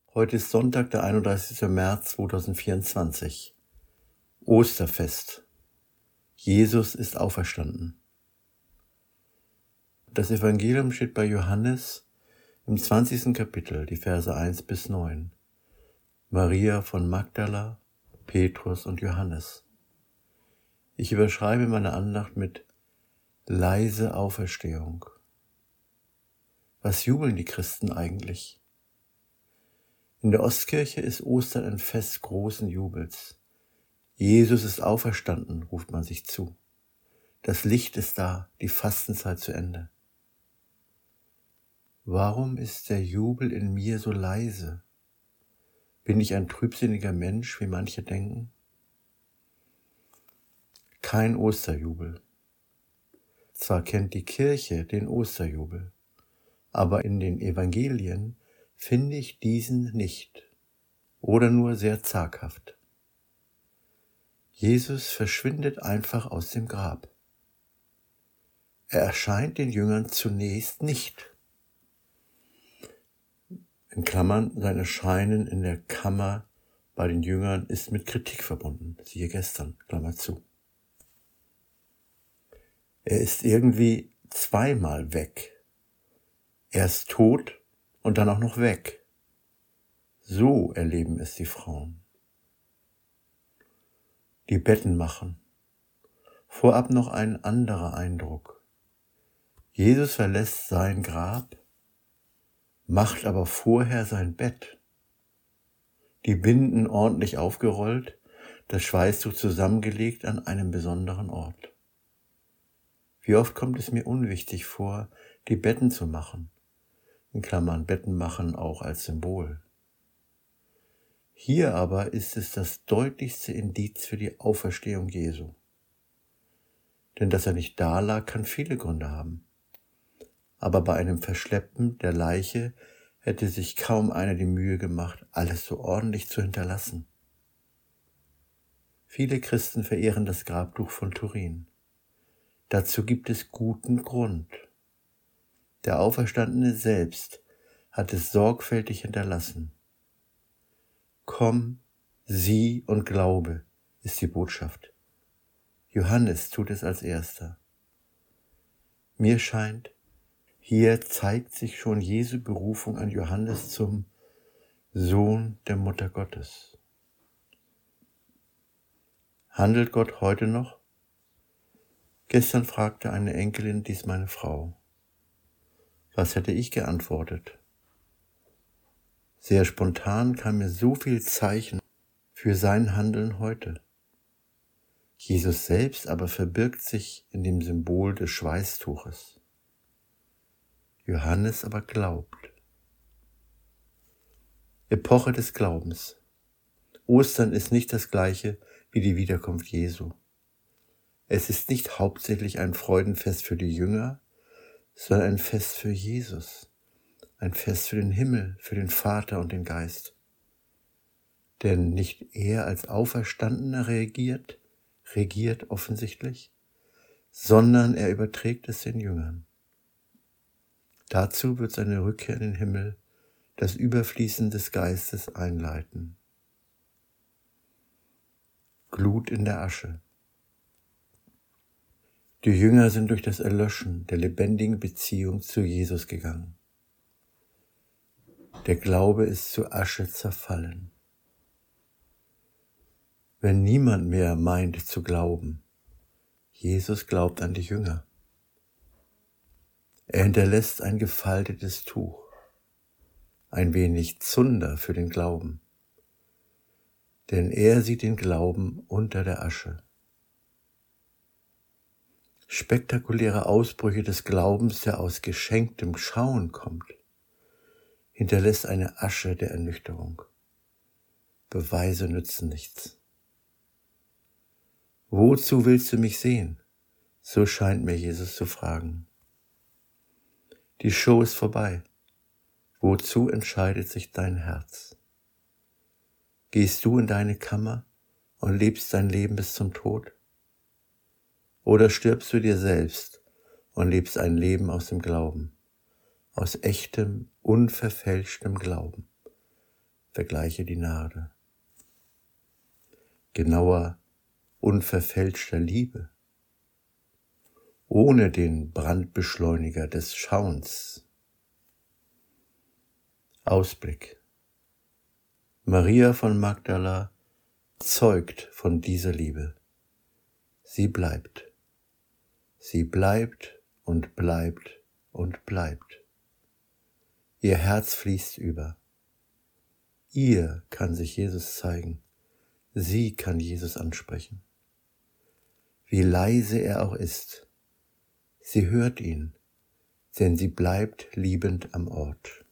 Heute ist Sonntag, der 31. März 2024. Osterfest. Jesus ist auferstanden. Das Evangelium steht bei Johannes im 20. Kapitel, die Verse 1 bis 9. Maria von Magdala, Petrus und Johannes. Ich überschreibe meine Andacht mit leise Auferstehung. Was jubeln die Christen eigentlich? In der Ostkirche ist Ostern ein Fest großen Jubels. Jesus ist auferstanden, ruft man sich zu. Das Licht ist da, die Fastenzeit zu Ende. Warum ist der Jubel in mir so leise? Bin ich ein trübsinniger Mensch, wie manche denken? Kein Osterjubel. Zwar kennt die Kirche den Osterjubel, aber in den Evangelien finde ich diesen nicht oder nur sehr zaghaft. Jesus verschwindet einfach aus dem Grab. Er erscheint den Jüngern zunächst nicht. In Klammern, sein Erscheinen in der Kammer bei den Jüngern ist mit Kritik verbunden, siehe gestern, Klammer zu. Er ist irgendwie zweimal weg. Erst tot und dann auch noch weg. So erleben es die Frauen. Die Betten machen. Vorab noch ein anderer Eindruck. Jesus verlässt sein Grab, macht aber vorher sein Bett. Die Binden ordentlich aufgerollt, das Schweißtuch zusammengelegt an einem besonderen Ort. Wie oft kommt es mir unwichtig vor, die Betten zu machen? In Klammern Betten machen auch als Symbol. Hier aber ist es das deutlichste Indiz für die Auferstehung Jesu. Denn dass er nicht da lag, kann viele Gründe haben. Aber bei einem Verschleppen der Leiche hätte sich kaum einer die Mühe gemacht, alles so ordentlich zu hinterlassen. Viele Christen verehren das Grabtuch von Turin. Dazu gibt es guten Grund. Der Auferstandene selbst hat es sorgfältig hinterlassen. Komm, sieh und glaube, ist die Botschaft. Johannes tut es als erster. Mir scheint, hier zeigt sich schon Jesu Berufung an Johannes zum Sohn der Mutter Gottes. Handelt Gott heute noch? Gestern fragte eine Enkelin dies meine Frau. Was hätte ich geantwortet? Sehr spontan kam mir so viel Zeichen für sein Handeln heute. Jesus selbst aber verbirgt sich in dem Symbol des Schweißtuches. Johannes aber glaubt. Epoche des Glaubens. Ostern ist nicht das gleiche wie die Wiederkunft Jesu. Es ist nicht hauptsächlich ein Freudenfest für die Jünger, sondern ein Fest für Jesus, ein Fest für den Himmel, für den Vater und den Geist. Denn nicht er als Auferstandener regiert offensichtlich, sondern er überträgt es den Jüngern. Dazu wird seine Rückkehr in den Himmel das Überfließen des Geistes einleiten. Glut in der Asche. Die Jünger sind durch das Erlöschen der lebendigen Beziehung zu Jesus gegangen. Der Glaube ist zu Asche zerfallen. Wenn niemand mehr meint zu glauben, Jesus glaubt an die Jünger. Er hinterlässt ein gefaltetes Tuch, ein wenig Zunder für den Glauben, denn er sieht den Glauben unter der Asche. Spektakuläre Ausbrüche des Glaubens, der aus geschenktem Schauen kommt, hinterlässt eine Asche der Ernüchterung. Beweise nützen nichts. Wozu willst du mich sehen? So scheint mir Jesus zu fragen. Die Show ist vorbei. Wozu entscheidet sich dein Herz? Gehst du in deine Kammer und lebst dein Leben bis zum Tod? Oder stirbst du dir selbst und lebst ein Leben aus dem Glauben, aus echtem, unverfälschtem Glauben, vergleiche die Narde. Genauer, unverfälschter Liebe, ohne den Brandbeschleuniger des Schauens. Ausblick. Maria von Magdala zeugt von dieser Liebe. Sie bleibt und bleibt und bleibt. Ihr Herz fließt über. Ihr kann sich Jesus zeigen. Sie kann Jesus ansprechen. Wie leise er auch ist, sie hört ihn, denn sie bleibt liebend am Ort.